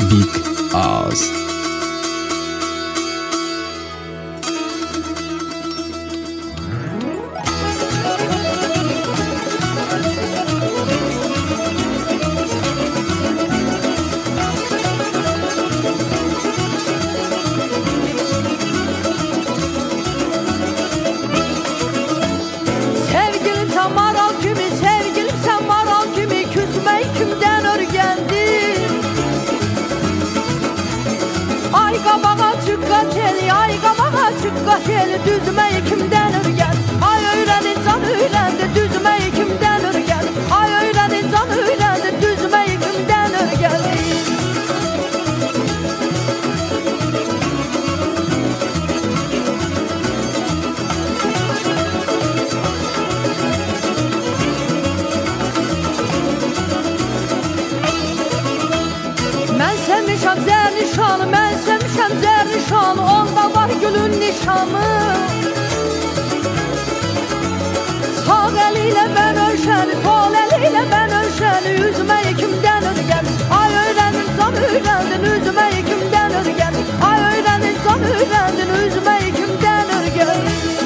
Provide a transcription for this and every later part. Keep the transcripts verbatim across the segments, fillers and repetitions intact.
Big Oz. Ay qabağa çıqqaç eli düzməyi kimdən örgən? Ay öyrədi can öyrəndi düzməyi kimdən örgən? Ay öyrədi can öyrəndi düzməyi kimdən örgən? Mən sevmişəm zərnişanı, mən sevmişəm zərnişanı, onda var gülün nişanı. Sağ eliyle ben ölşəni, sol eliyle ben ölşəni, üzməyi kimdən örgən? Ay öyrəndin can öyrəndin, üzməyi kimdən örgən? Ay öyrəndin can öyrəndin, üzməyi kimdən örgən?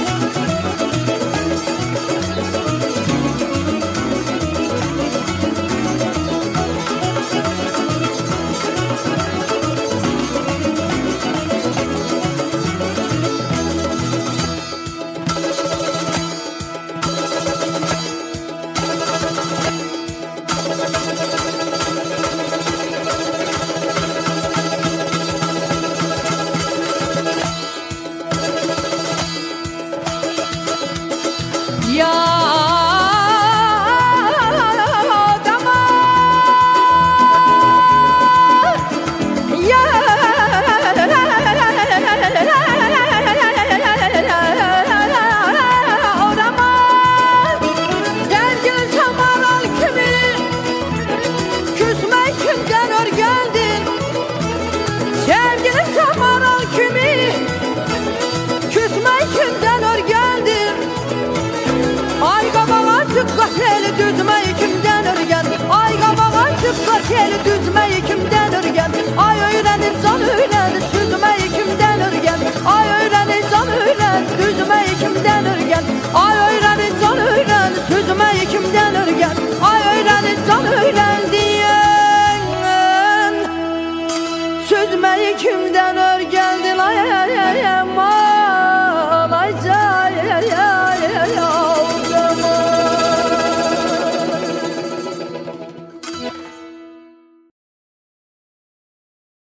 Çıqqaç eli düzməyi kimdən örgən? Ay qabağa çıqqaç eli düzməyi kimdən örgən? Ay öyrənir can öyrənir süzməyi kimdən örgən? Ay öyrənir can öyrənir düzməyi kimdən örgən? Ay öyrənir can öyrənir süzməyi kimdən örgən? Ay öyrənir can öyrəndiyin süzməyi kimdən örgəndin? Ay ay ay ay ay.